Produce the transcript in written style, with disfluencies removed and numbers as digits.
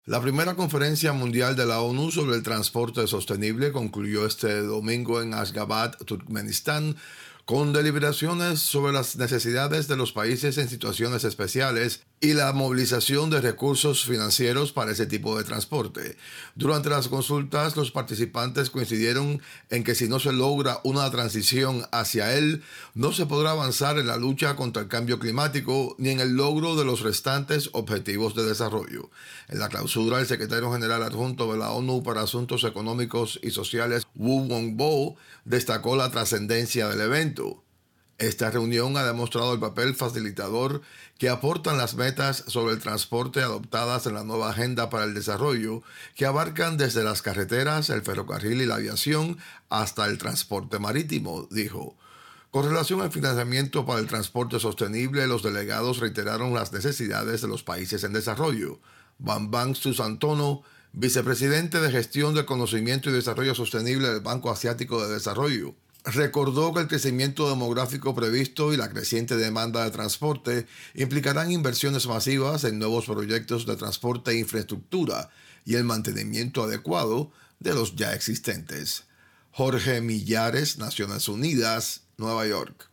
La primera conferencia mundial de la ONU sobre el transporte sostenible concluyó este domingo en Ashgabat, Turkmenistán, con deliberaciones sobre las necesidades de los países en situaciones especiales y la movilización de recursos financieros para ese tipo de transporte. Durante las consultas, los participantes coincidieron en que si no se logra una transición hacia él, no se podrá avanzar en la lucha contra el cambio climático ni en el logro de los restantes objetivos de desarrollo. En la clausura, el secretario general adjunto de la ONU para Asuntos Económicos y Sociales, Wu Wongbo, destacó la trascendencia del evento. Esta reunión ha demostrado el papel facilitador que aportan las metas sobre el transporte adoptadas en la nueva Agenda para el Desarrollo, que abarcan desde las carreteras, el ferrocarril y la aviación hasta el transporte marítimo, dijo. Con relación al financiamiento para el transporte sostenible, los delegados reiteraron las necesidades de los países en desarrollo. Bambang Susantono, vicepresidente de Gestión de Conocimiento y Desarrollo Sostenible del Banco Asiático de Desarrollo, recordó que el crecimiento demográfico previsto y la creciente demanda de transporte implicarán inversiones masivas en nuevos proyectos de transporte e infraestructura y el mantenimiento adecuado de los ya existentes. Jorge Millares, Naciones Unidas, Nueva York.